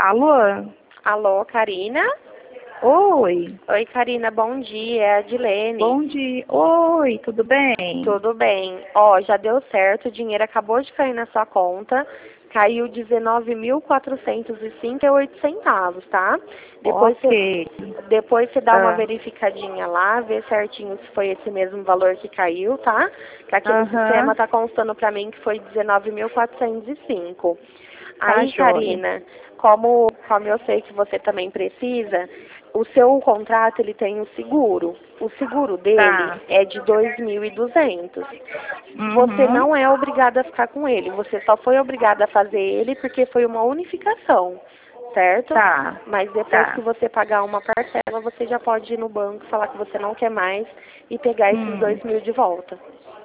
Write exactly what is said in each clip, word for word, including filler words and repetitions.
Alô? Alô, Karina? Oi. Oi, Karina, bom dia, é a Dilene. Bom dia. Oi, tudo bem? Tudo bem. Ó, já deu certo, o dinheiro acabou de cair na sua conta. Caiu dezenove mil quatrocentos e cinquenta e oito centavos, tá? Depois Ok. você depois você dá uma Ah. verificadinha lá, vê certinho se foi esse mesmo valor que caiu, tá? Que aqui no Aham. sistema tá constando pra mim que foi dezenove mil quatrocentos e cinco. Tá Aí, joia. Karina, como, como eu sei que você também precisa, o seu contrato ele tem o seguro. O seguro dele Tá. é de dois mil e duzentos. Você Uhum. não é obrigada a ficar com ele. Você só foi obrigada a fazer ele porque foi uma unificação, certo? Tá. Mas depois Tá. que você pagar uma parcela, você já pode ir no banco falar que você não quer mais e pegar esses Hum. dois mil de volta,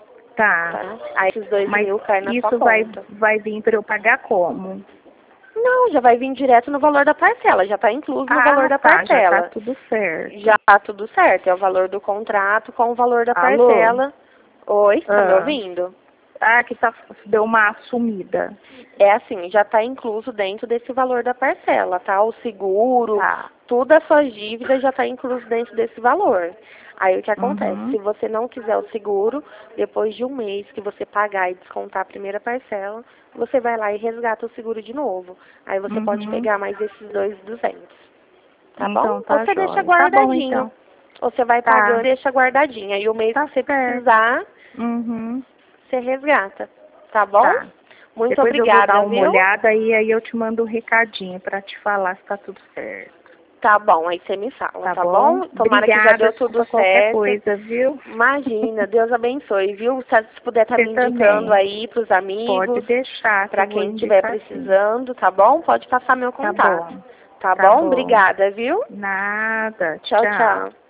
Tá. tá? Aí esses dois Mas mil caem na sua isso vai, conta. vai vir para eu pagar como? Não, já vai vir direto no valor da parcela, já está incluso no valor Ah, da tá. Já tá parcela. tudo certo. Já está tudo certo, é o valor do contrato com o valor da Alô? parcela. Oi, está me Ah. ouvindo? Ah, que tá, deu uma sumida. É assim, já está incluso dentro desse valor da parcela, tá? O seguro, Tá. tudo as suas dívidas já está incluso dentro desse valor. Aí o que acontece? Uhum. Se você não quiser o seguro, depois de um mês que você pagar e descontar a primeira parcela, você vai lá e resgata o seguro de novo. Aí você pode Uhum. pegar mais esses dois mil e duzentos. Tá bom? Então Ou tá você deixa jóia. Tá bom guardadinho. então. Ou você vai pagando Tá. e deixa guardadinho. Aí o mês Tá que você certo. precisar, Uhum. você resgata. Tá bom? Tá. Muito Depois eu vou dar obrigada, uma viu? olhada e aí eu te mando um recadinho pra te falar se tá tudo certo. Tá bom, aí você me fala, Tá tá bom? bom? Tomara que já Obrigada, deu tudo desculpa qualquer certo. coisa, viu? Imagina, Deus abençoe, viu? Se se puder estar Você me indicando também. aí pros Pode amigos, deixar que pra eu vou quem estiver indicar sim. precisando, tá bom? Pode passar meu Tá contato. bom. Tá Tá bom? bom. Obrigada, viu? Nada. Tchau, Tchau. tchau.